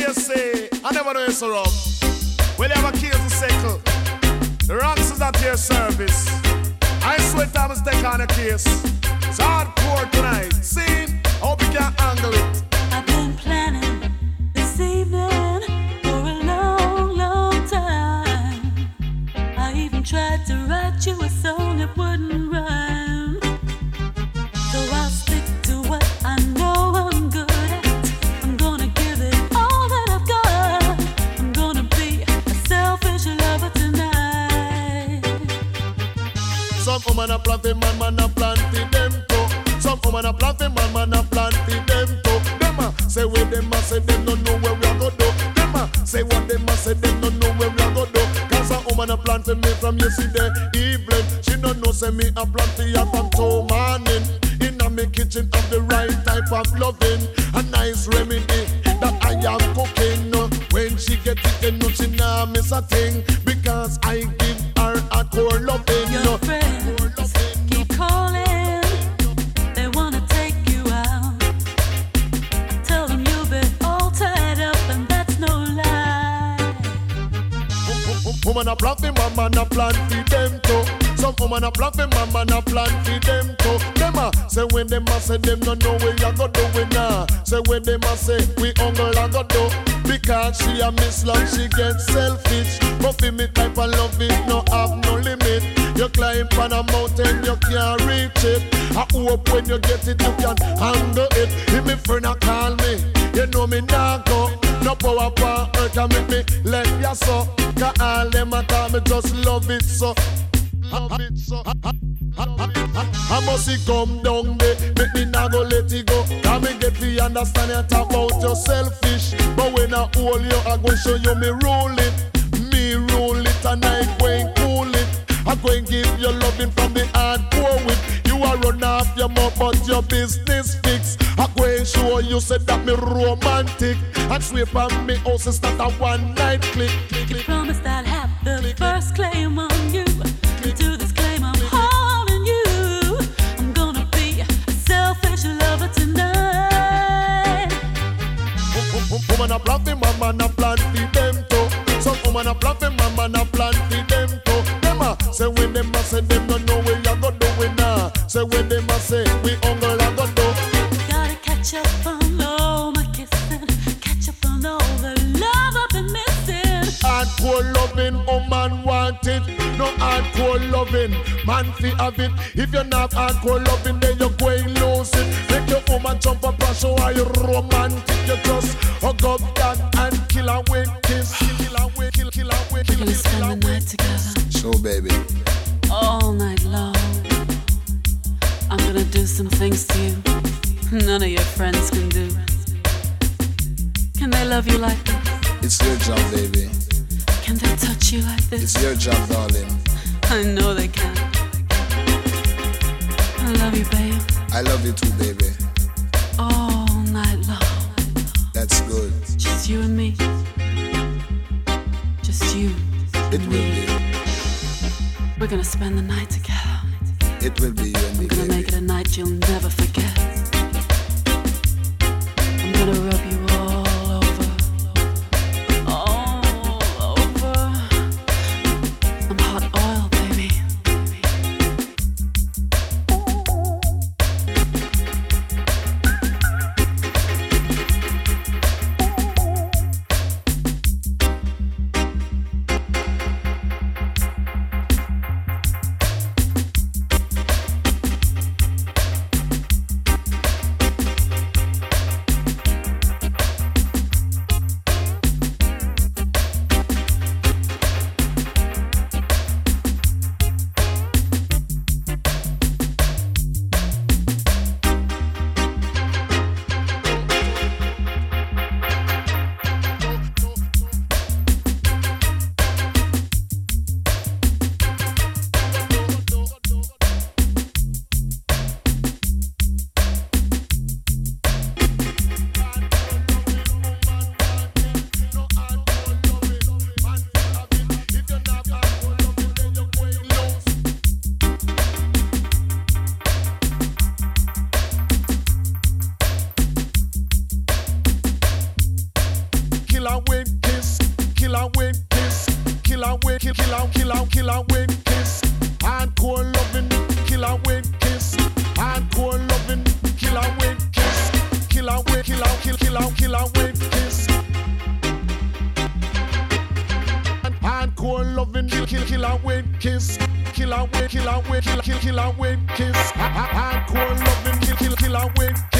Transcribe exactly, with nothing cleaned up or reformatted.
you say, I never know it's so wrong. When you have a case to settle, the ranks is at your service. I swear I must take on a case. It's hardcore tonight. See, I hope you can handle it. I've been planning this evening for a long, long time. I even tried to write you a song that wouldn't rhyme. So I'll stick to what I know I'm good at. I'm gonna give it all that I've got. I'm gonna be a selfish lover tonight. Some woman a planting man, man a planting them too. Some woman a planting man, man a planting them too. Them a say what them a say, them don't know where we a go do. Them a say what them a say, them don't know where we a go do. Cause a woman a planting me from yesterday evening. She don't know say me a planting her from two morning. Inna me kitchen have the right type of loving, a nice remedy that I am cooking. When she get it, then no she nah miss a thing because I give her a core loving. Your friends keep calling, they wanna take you out. Tell them you've been all tied up and that's no lie. Woman a plant for man, man a plant for them too. Some woman a plant for man, man a plant for them too. Them a say when them a say them no know where you go do it now. Say when them a say we hungry a go do. Because she a miss love, she get selfish. But for me type of love it no have no limit. You climb on a mountain, you can't reach it. I hope when you get it, you can handle it. If me friend a call me, you know me nah go. No power for earth can make me let ya so. Cause all them a call me just love it so. Love it so. I must see come down there, make me nah go let it go. Can me get the understand you talk about your selfish. But when I hold you, I go show you me rule it. Me rule it and I go and cool it. I go and give you loving from the hardcore with. You are run off your mouth but your business fix. I go and show you said that me romantic. And sweep on me house and start a one night click. You promised I'd have the first claim on you. To this claim I'm holding you. I'm gonna be a selfish lover tonight. Woman a plant for man, man a plant for them too. Some woman a plant for man, man a plant for them too. Them a say when them a say them no know where you go do it now. Say when them a say we hungry a go do. Gotta catch up on all my kissing, catch up on all the love I've been missing. Hardcore loving, oh man want it. No hardcore loving, man fi have it. If you're not hardcore loving, then you're going lose it. Make your woman jump up and show how you romantic. You just hug up that and kill away, kiss, kill away, kill, kill away, kill, We're gonna spend the night together. So baby, all night long. I'm gonna do some things to you none of your friends can do. Can they love you like this? it's your job, baby. Can they touch you like this? It's your job, darling. I know they can. I love you, babe. I love you too, baby. All night long. That's good. Just you and me. Just you. It and will me. be. We're gonna spend the night together. It will be you and me, We're gonna baby. make it a night you'll never forget. I'm gonna rub you all over. All over. I'm hot oil, baby. killer with kiss, killer with kiss, killer with kill, killer, killer, killer with kiss. Hardcore loving, killer with kiss. Hardcore loving, killer with kiss, killer with killer, kill, killer, killer with kiss. Hardcore loving, kill, kill, killer with kiss, killer with killer with kill, kill, killer with kiss. Hardcore loving, kill, kill, killer with kiss.